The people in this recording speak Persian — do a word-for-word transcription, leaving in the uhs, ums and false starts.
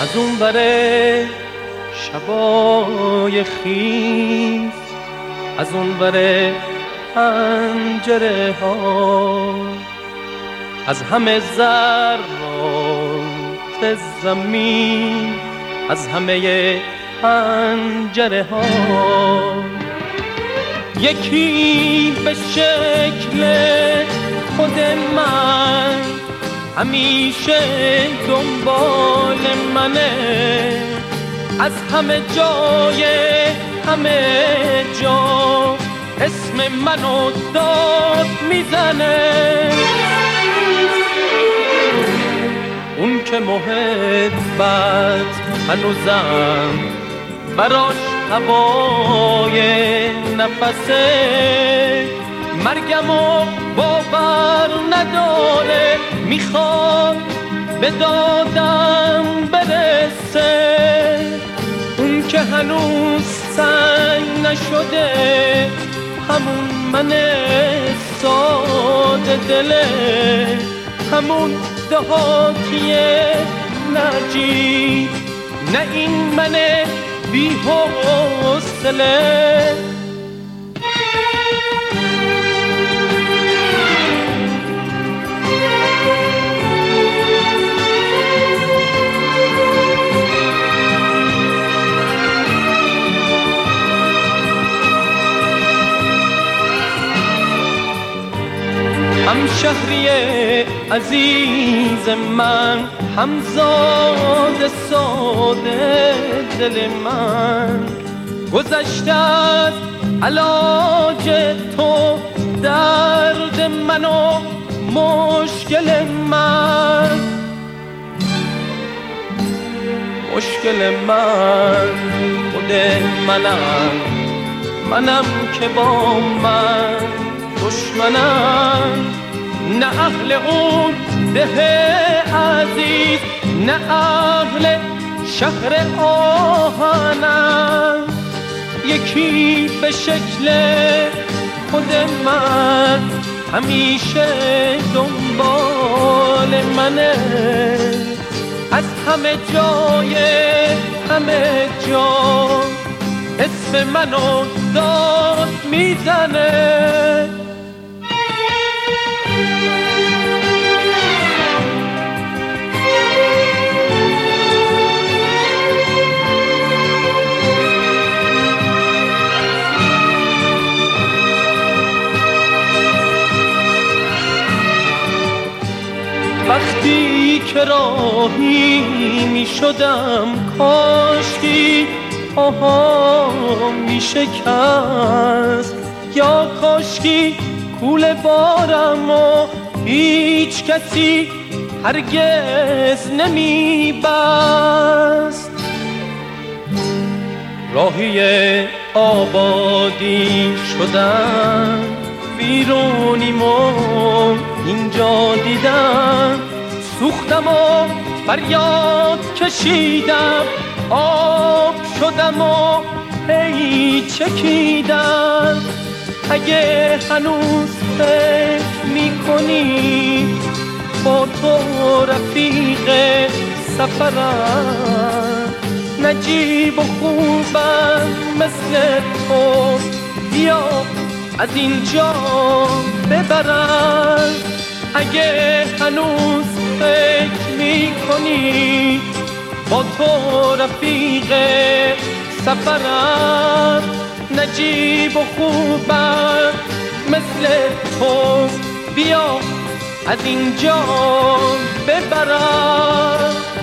از اون بره شبای خیز، از اون بره پنجره ها، از همه ذرات زمین، از همه پنجره ها، یکی به شکل خود من همیشه دنبال منه، از همه جای همه جا اسم منو داد میزنه. اون که محبت هنوزم براش هوای نفسه، مرگمو باور نداره، میخواد به دادم برسه. اون که هنوز سنگ نشده، همون من ساده دله، همون دهاتیه نجیب، نه این من بی حوصله. همشهری عزیز من، همزاد ساده دل من، گذشته از علاج تو درد من و مشکل من، مشکل من خود منم، منم که با من دشمنم، نه اهل اون ده عزیز، نه اهل شهر آهنم، یکی به شکل خود من همیشه دنبال منه، از همه جای همه جا اسم منو داد میزنه. وقتی که راهی می شدم، کاشکی آها می شکست، یا کاشکی کوله بارم و هیچ کسی هرگز نمی بست. راهی آبادی شدم، بیرونیم و اینجا دیدم، سوختم و فریاد کشیدم، آب شدم و هی چکیدم. اگه هنوز فکر میکنی با تو رفیق سفرم، نجیب و خوبم مثل تو، بیا از اینجا ببرم. اگه هنوز فکر میکنی با تو رفیق سفرم، نجیب و خوبم مثل تو، بیا از اینجا ببرم.